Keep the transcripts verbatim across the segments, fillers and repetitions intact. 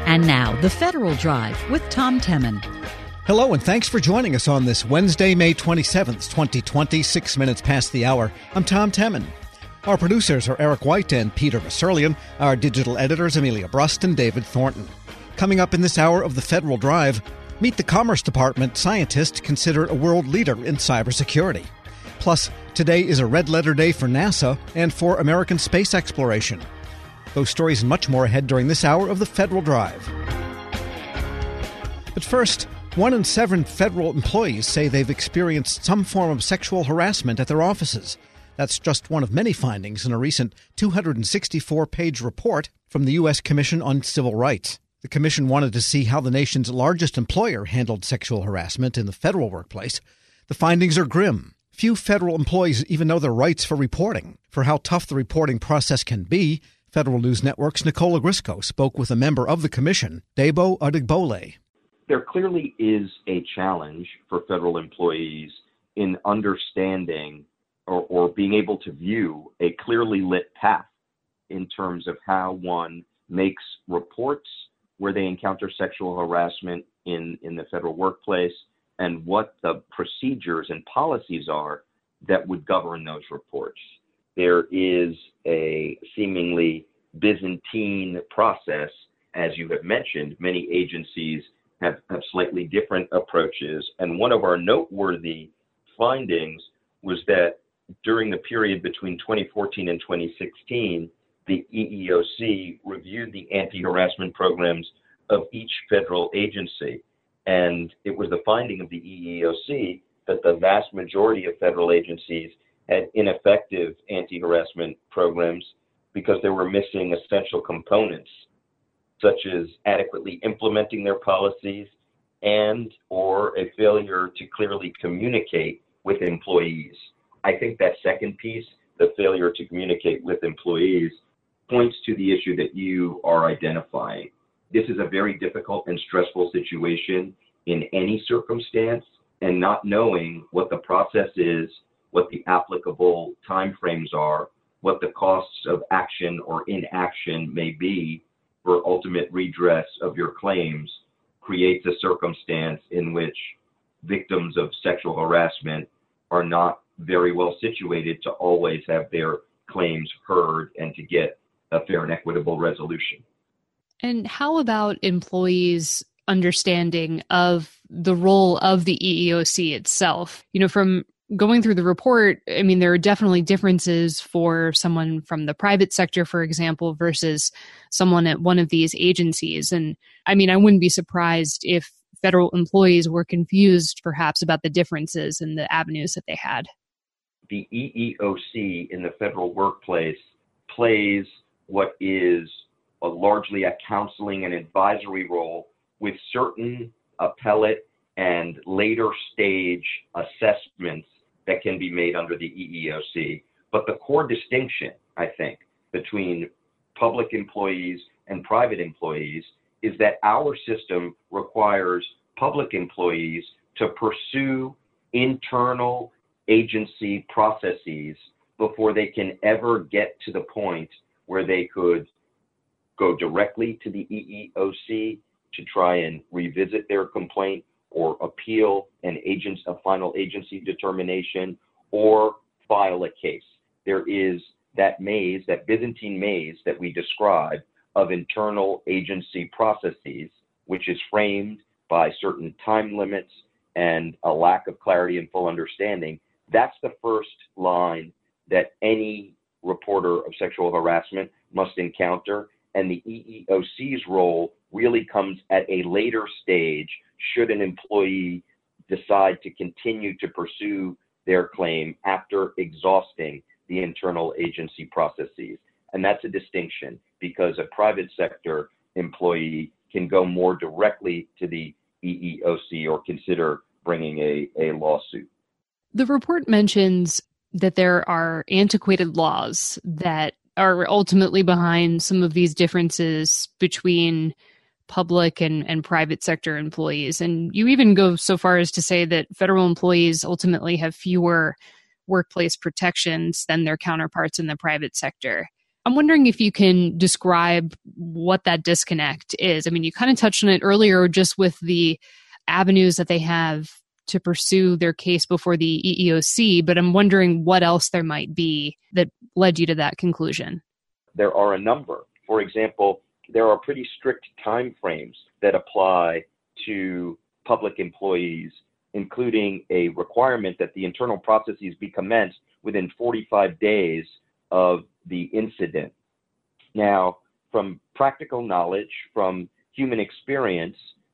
And now, The Federal Drive with Tom Temin. Hello, and thanks for joining us on this Wednesday, May twenty-seventh, twenty twenty, six minutes past the hour. I'm Tom Temin. Our producers are Eric White and Peter Vasurlian. Our digital editors, Amelia Brust and David Thornton. Coming up in this hour of The Federal Drive, meet the Commerce Department scientist considered a world leader in cybersecurity. Plus, today is a red-letter day for NASA and for American space exploration. Those stories and much more ahead during this hour of The Federal Drive. But first, one in seven federal employees say they've experienced some form of sexual harassment at their offices. That's just one of many findings in a recent two hundred sixty-four page report from the U S Commission on Civil Rights. The commission wanted to see how the nation's largest employer handled sexual harassment in the federal workplace. The findings are grim. Few federal employees even know their rights for reporting. For how tough the reporting process can be, Federal News Network's Nicole Ogrysko spoke with a member of the commission, Debo Adigbole. There clearly is a challenge for federal employees in understanding or, or being able to view a clearly lit path in terms of how one makes reports where they encounter sexual harassment in, in the federal workplace and what the procedures and policies are that would govern those reports. There is a seemingly Byzantine process. As you have mentioned, many agencies have, have slightly different approaches. And one of our noteworthy findings was that during the period between twenty fourteen and twenty sixteen, the E E O C reviewed the anti-harassment programs of each federal agency. And it was the finding of the E E O C that the vast majority of federal agencies had ineffective anti-harassment programs because they were missing essential components, such as adequately implementing their policies and or a failure to clearly communicate with employees. I think that second piece, the failure to communicate with employees, points to the issue that you are identifying. This is a very difficult and stressful situation in any circumstance, and not knowing what the process is, what the applicable timeframes are, what the costs of action or inaction may be for ultimate redress of your claims, creates a circumstance in which victims of sexual harassment are not very well situated to always have their claims heard and to get a fair and equitable resolution. And how about employees' understanding of the role of the E E O C itself? You know, from going through the report, I mean, there are definitely differences for someone from the private sector, for example, versus someone at one of these agencies. And I mean, I wouldn't be surprised if federal employees were confused perhaps about the differences in the avenues that they had. The E E O C in the federal workplace plays what is a largely a counseling and advisory role with certain appellate and later stage assessments that can be made under the E E O C. But the core distinction, I think, between public employees and private employees is that our system requires public employees to pursue internal agency processes before they can ever get to the point where they could go directly to the E E O C to try and revisit their complaint or appeal an agent, a final agency determination, or file a case. There is that maze, that Byzantine maze that we describe of internal agency processes, which is framed by certain time limits and a lack of clarity and full understanding. That's the first line that any reporter of sexual harassment must encounter. And the E E O C's role really comes at a later stage should an employee decide to continue to pursue their claim after exhausting the internal agency processes. And that's a distinction because a private sector employee can go more directly to the E E O C or consider bringing a, a lawsuit. The report mentions that there are antiquated laws that are ultimately behind some of these differences between public and, and private sector employees. And you even go so far as to say that federal employees ultimately have fewer workplace protections than their counterparts in the private sector. I'm wondering if you can describe what that disconnect is. I mean, you kind of touched on it earlier just with the avenues that they have to pursue their case before the E E O C, but I'm wondering what else there might be that led you to that conclusion. There are a number. For example, there are pretty strict timeframes that apply to public employees, including a requirement that the internal processes be commenced within forty-five days of the incident. Now, from practical knowledge, from human experience,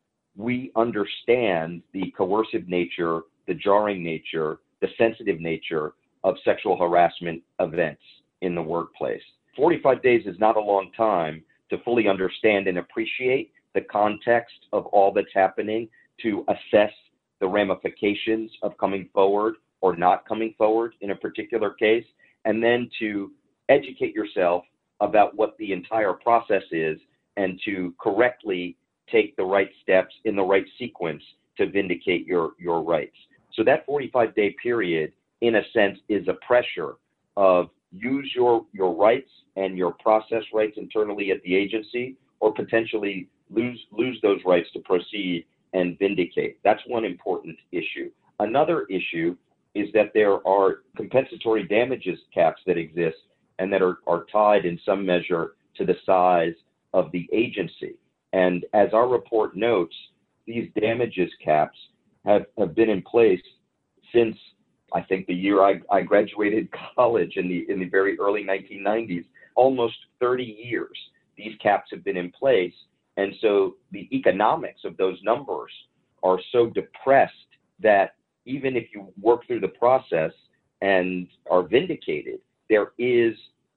we understand the coercive nature, the jarring nature, the sensitive nature of sexual harassment events in the workplace. forty-five days is not a long time to fully understand and appreciate the context of all that's happening, to assess the ramifications of coming forward or not coming forward in a particular case, and then to educate yourself about what the entire process is and to correctly take the right steps in the right sequence to vindicate your, your rights. So that forty-five day period, in a sense, is a pressure of use your, your rights and your process rights internally at the agency, or potentially lose, lose those rights to proceed and vindicate. That's one important issue. Another issue is that there are compensatory damages caps that exist and that are, are tied in some measure to the size of the agency. And as our report notes, these damages caps have, have been in place since, I think, the year I, I graduated college in the in the very early nineteen nineties, almost thirty years. These caps have been in place. And so the economics of those numbers are so depressed that even if you work through the process and are vindicated, there is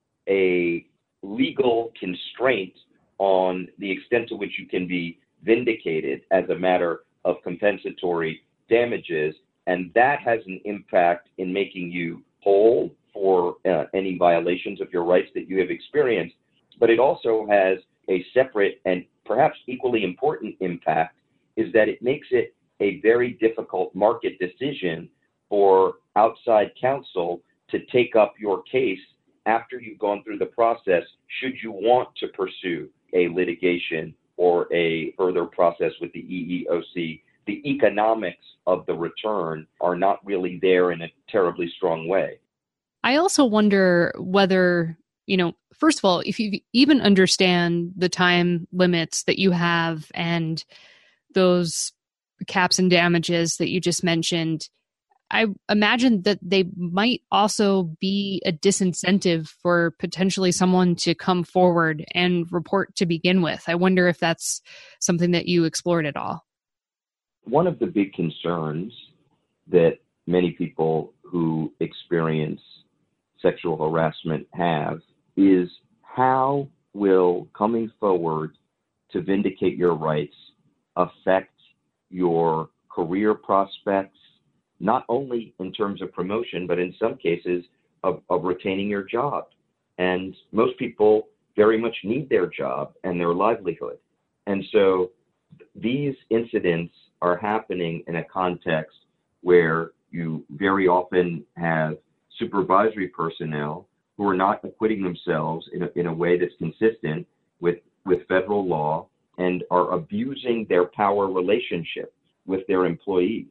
a legal constraint on the extent to which you can be vindicated as a matter of compensatory damages. And that has an impact in making you whole for uh, any violations of your rights that you have experienced. But it also has a separate and perhaps equally important impact, is that it makes it a very difficult market decision for outside counsel to take up your case after you've gone through the process, should you want to pursue a litigation or a further process with the E E O C. The economics of the return are not really there in a terribly strong way. I also wonder whether, you know, first of all, if you even understand the time limits that you have and those caps and damages that you just mentioned, I imagine that they might also be a disincentive for potentially someone to come forward and report to begin with. I wonder if that's something that you explored at all. One of the big concerns that many people who experience sexual harassment have is, how will coming forward to vindicate your rights affect your career prospects, not only in terms of promotion, but in some cases of, of retaining your job. And most people very much need their job and their livelihood. And so these incidents are happening in a context where you very often have supervisory personnel who are not acquitting themselves in a, in a way that's consistent with, with federal law and are abusing their power relationship with their employees.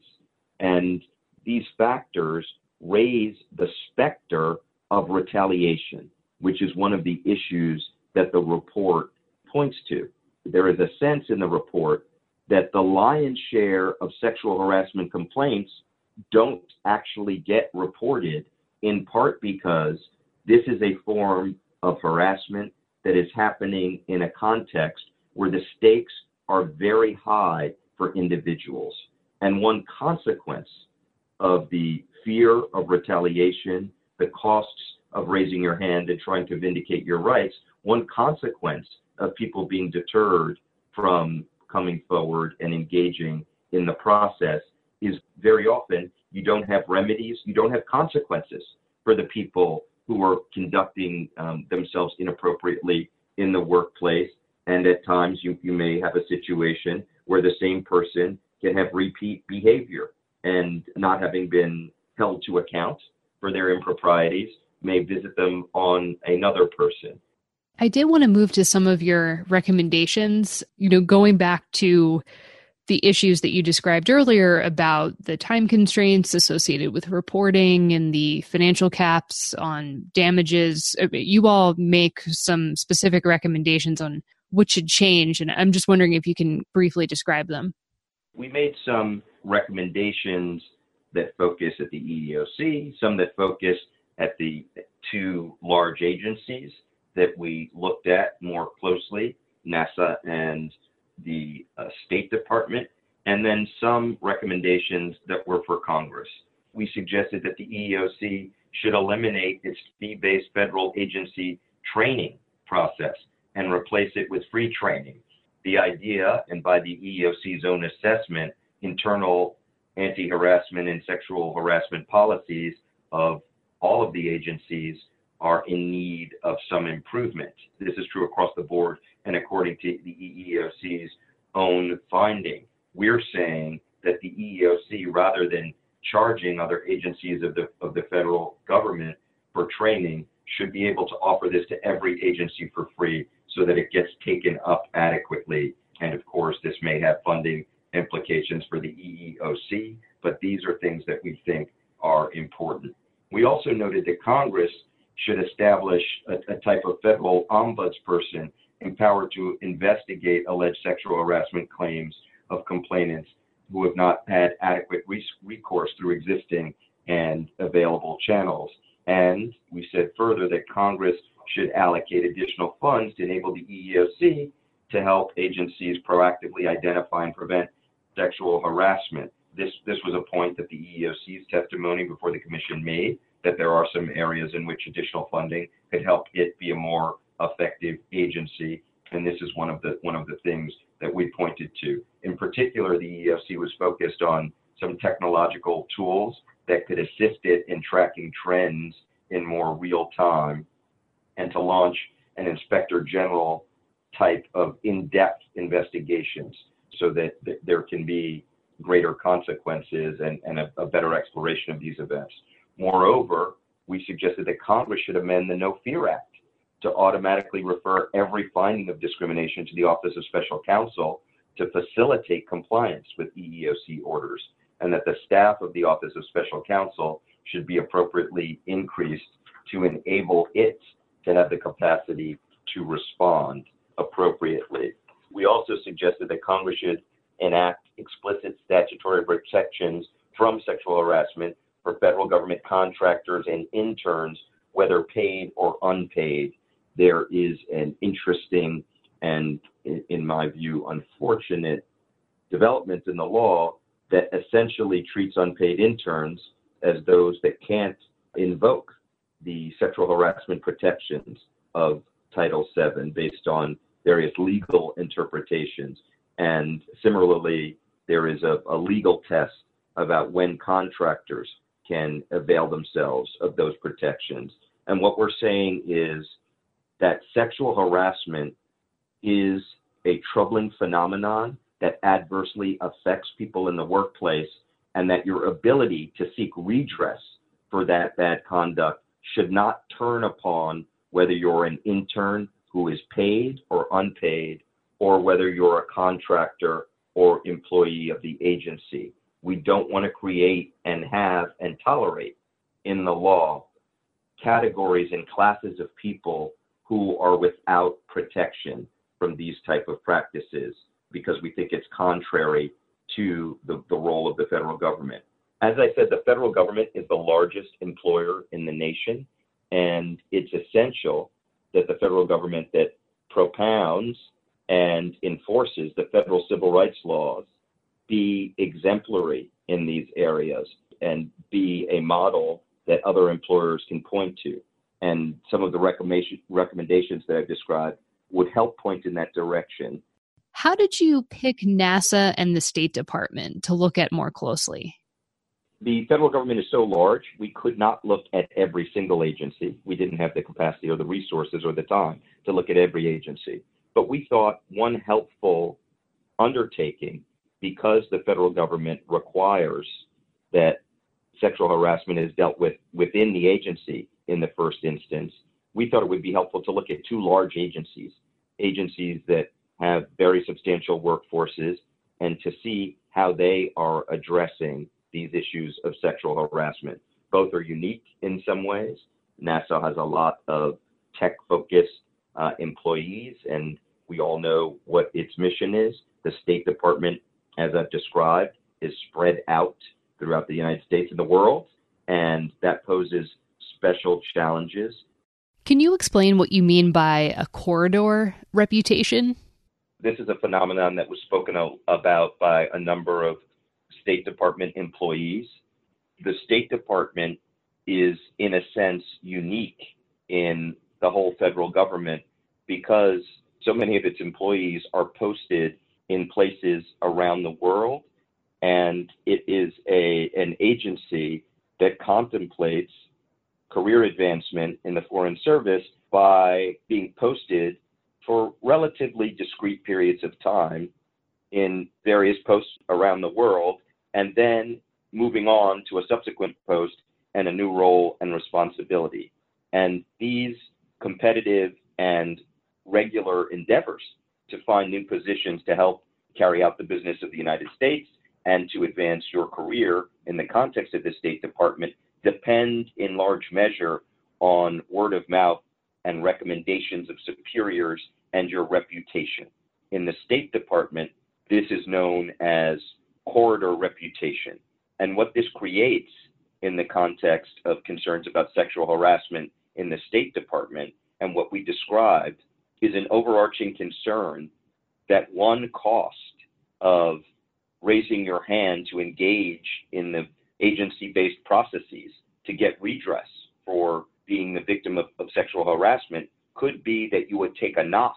And these factors raise the specter of retaliation, which is one of the issues that the report points to. There is a sense in the report that the lion's share of sexual harassment complaints don't actually get reported, in part because this is a form of harassment that is happening in a context where the stakes are very high for individuals. And one consequence of the fear of retaliation, the costs of raising your hand and trying to vindicate your rights, one consequence of people being deterred from coming forward and engaging in the process is very often you don't have remedies, you don't have consequences for the people who are conducting um, themselves inappropriately in the workplace. And at times you, you may have a situation where the same person can have repeat behavior and, not having been held to account for their improprieties, may visit them on another person. I did want to move to some of your recommendations, you know, going back to the issues that you described earlier about the time constraints associated with reporting and the financial caps on damages. You all make some specific recommendations on what should change, and I'm just wondering if you can briefly describe them. We made some recommendations that focus at the E E O C, some that focus at the two large agencies that we looked at more closely, NASA and the uh, State Department, and then some recommendations that were for Congress. We suggested that the E E O C should eliminate its fee-based federal agency training process and replace it with free training. The idea, and by the E E O C's own assessment, internal anti-harassment and sexual harassment policies of all of the agencies are in need of some improvement. This is true across the board, and according to the E E O C's own finding, we're saying that the E E O C, rather than charging other agencies of the of the federal government for training, should be able to offer this to every agency for free so that it gets taken up adequately. And of course, this may have funding implications for the E E O C, but these are things that we think are important. We also noted that Congress should establish a, a type of federal ombudsperson empowered to investigate alleged sexual harassment claims of complainants who have not had adequate recourse through existing and available channels. And we said further that Congress should allocate additional funds to enable the E E O C to help agencies proactively identify and prevent sexual harassment. This, this was a point that the E E O C's testimony before the commission made, that there are some areas in which additional funding could help it be a more effective agency. And this is one of the one of the things that we pointed to. In particular, the E E O C was focused on some technological tools that could assist it in tracking trends in more real time, and to launch an inspector general type of in-depth investigations so that, that there can be greater consequences and, and a, a better exploration of these events. Moreover, we suggested that Congress should amend the No Fear Act to automatically refer every finding of discrimination to the Office of Special Counsel to facilitate compliance with E E O C orders, and that the staff of the Office of Special Counsel should be appropriately increased to enable it to have the capacity to respond appropriately. We also suggested that Congress should enact explicit statutory protections from sexual harassment for federal government contractors and interns, whether paid or unpaid. There is an interesting and, in my view, unfortunate development in the law that essentially treats unpaid interns as those that can't invoke the sexual harassment protections of Title seven based on various legal interpretations. And similarly, there is a, a legal test about when contractors can avail themselves of those protections. And what we're saying is that sexual harassment is a troubling phenomenon that adversely affects people in the workplace, and that your ability to seek redress for that bad conduct should not turn upon whether you're an intern who is paid or unpaid, or whether you're a contractor or employee of the agency. We don't want to create and have and tolerate in the law categories and classes of people who are without protection from these type of practices, because we think it's contrary to the, the role of the federal government. As I said, the federal government is the largest employer in the nation, and it's essential that the federal government that propounds and enforces the federal civil rights laws be exemplary in these areas and be a model that other employers can point to. And some of the recommendation, recommendations that I've described would help point in that direction. How did you pick NASA and the State Department to look at more closely? The federal government is so large, we could not look at every single agency. We didn't have the capacity or the resources or the time to look at every agency. But we thought one helpful undertaking, because the federal government requires that sexual harassment is dealt with within the agency in the first instance, we thought it would be helpful to look at two large agencies, agencies that have very substantial workforces, and to see how they are addressing these issues of sexual harassment. Both are unique in some ways. NASA has a lot of tech-focused uh, employees, and we all know what its mission is. The State Department, as I've described, is spread out throughout the United States and the world, and that poses special challenges. Can you explain what you mean by a corridor reputation? This is a phenomenon that was spoken about by a number of State Department employees. The State Department is, in a sense, unique in the whole federal government because so many of its employees are posted in places around the world, and it is a an agency that contemplates career advancement in the Foreign Service by being posted for relatively discrete periods of time in various posts around the world, and then moving on to a subsequent post and a new role and responsibility. And these competitive and regular endeavors to find new positions to help carry out the business of the United States and to advance your career in the context of the State Department depend in large measure on word of mouth and recommendations of superiors and your reputation. In the State Department, this is known as corridor reputation. And what this creates in the context of concerns about sexual harassment in the State Department and what we described is an overarching concern that one cost of raising your hand to engage in the agency-based processes to get redress for being the victim of, of sexual harassment could be that you would take a knock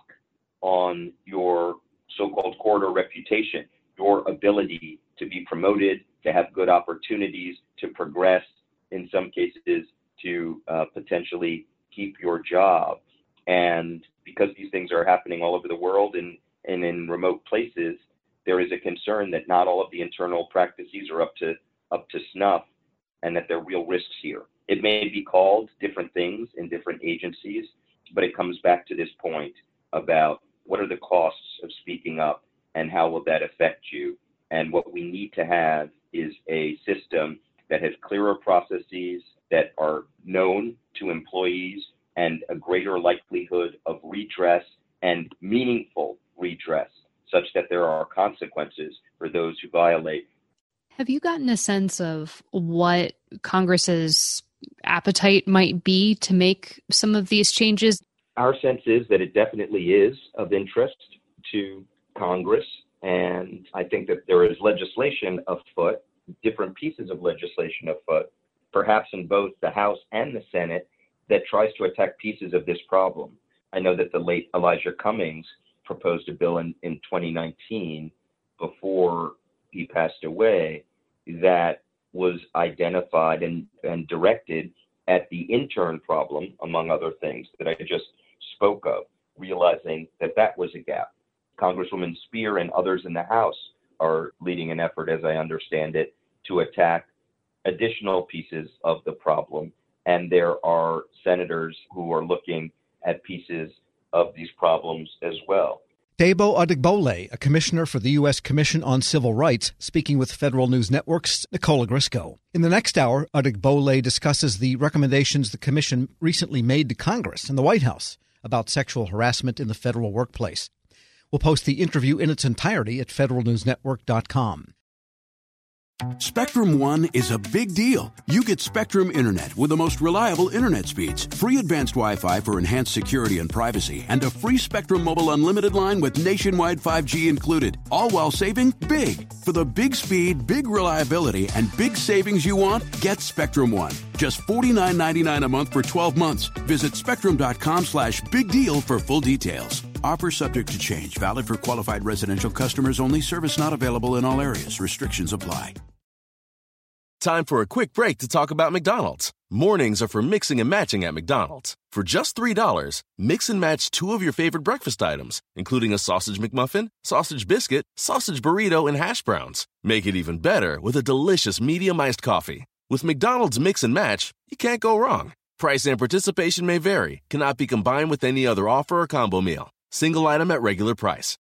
on your so-called corridor reputation, your ability to be promoted, to have good opportunities, to progress, in some cases, to uh, potentially keep your job. And because these things are happening all over the world and, and in remote places, there is a concern that not all of the internal practices are up to up to snuff and that there are real risks here. It may be called different things in different agencies, but it comes back to this point about what are the costs of speaking up and how will that affect you? And what we need to have is a system that has clearer processes that are known to employees and a greater likelihood of redress and meaningful redress, such that there are consequences for those who violate. Have you gotten a sense of what Congress's appetite might be to make some of these changes? Our sense is that it definitely is of interest to Congress, and I think that there is legislation afoot, different pieces of legislation afoot, perhaps in both the House and the Senate, that tries to attack pieces of this problem. I know that the late Elijah Cummings proposed a bill in, in twenty nineteen before he passed away that was identified and, and directed at the intern problem, among other things that I just spoke of, realizing that that was a gap. Congresswoman Speer and others in the House are leading an effort, as I understand it, to attack additional pieces of the problem. And there are senators who are looking at pieces of these problems as well. Debo Adigbole, a commissioner for the U S Commission on Civil Rights, speaking with Federal News Network's Nicola Grisco. In the next hour, Adigbole discusses the recommendations the commission recently made to Congress and the White House about sexual harassment in the federal workplace. We'll post the interview in its entirety at federal news network dot com. Spectrum One is a big deal. You get Spectrum Internet with the most reliable internet speeds, free advanced Wi-Fi for enhanced security and privacy, and a free Spectrum Mobile Unlimited line with nationwide five G included, all while saving big. For the big speed, big reliability, and big savings you want, get Spectrum One. Just forty-nine ninety-nine a month for twelve months. Visit spectrum.com slash big deal for full details. Offer subject to change. Valid for qualified residential customers only. Service not available in all areas. Restrictions apply. Time for a quick break to talk about McDonald's. Mornings are for mixing and matching at McDonald's. For just three dollars, mix and match two of your favorite breakfast items, including a sausage McMuffin, sausage biscuit, sausage burrito, and hash browns. Make it even better with a delicious medium iced coffee. With McDonald's Mix and Match, you can't go wrong. Price and participation may vary. Cannot be combined with any other offer or combo meal. Single item at regular price.